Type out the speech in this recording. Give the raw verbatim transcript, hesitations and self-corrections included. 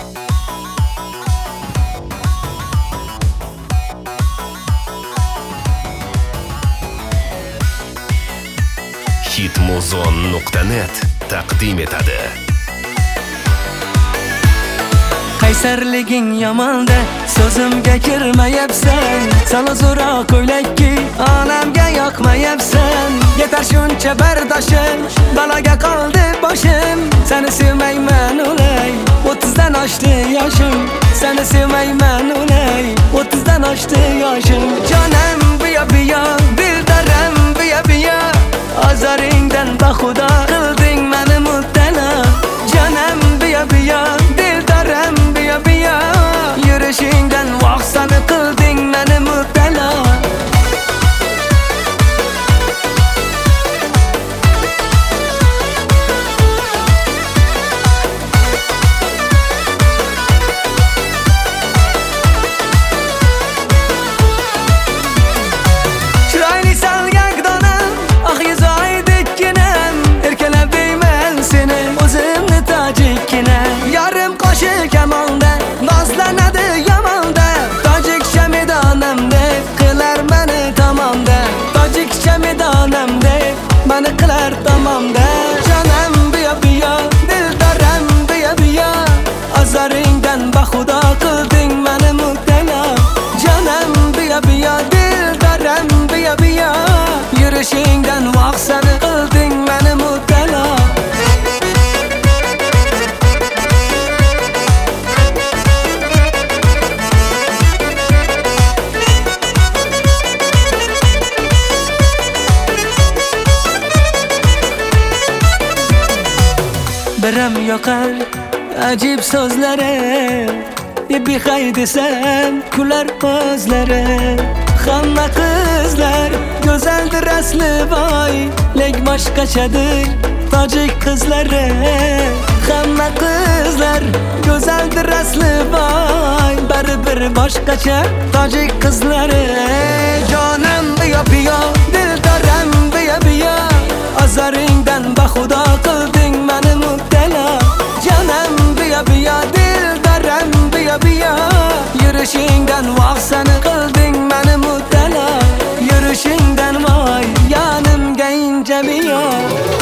hitmuzon nuqta net taqdim etadi. Qaysarliging yomonda so'zimga kirmayapsan. Sana zo'ra ko'ylakki onamga yoqmayapsan. Yetar shuncha bardoshim, baloga qoldi boshim. Seni sevmayman o'lay, o'ttizdan oshdi yoshim. Seni sevmayman o'lay, o'ttizdan oshdi yoshim. Jonim buya buya, dildarim buya buya. Azaringdan baxudo qilding meni mubtalo. Jonim buya buya, dildarim buya buya. Yurishingdan vaqsani qilding meni mubtalo. Yarım qo'shiq kamonda nozlanadi yomonda. Tojikcha medonimda qilar meni tomonda. Tojikcha medonimda meni qilar tomonda. Jonim buya buya, dildarim buya buya. Azaringdan baxudo qilding meni mubtalo. Jonim buya buya, dildarim buya buya. Yurishingdan vaqsani qilding meni mubtalo. Biram yoqar ajib so'zlari, behay desam kular ko'zlari. Hamma qizlar go'zaldir asli voy, lek boshqachadir tojik qizlari. Hamma qizlar go'zaldir asli voy, baribir boshqacha tojik qizlari. Jonim buya buya, dildarim buya buya. Azaringdan baxudo qilding meni mubtalo. Jonim buya buya, dildarim buya buya. Yurishingdan vaqsani qilding meni mubtalo. Yurishingdan voy, yonimga inja biya.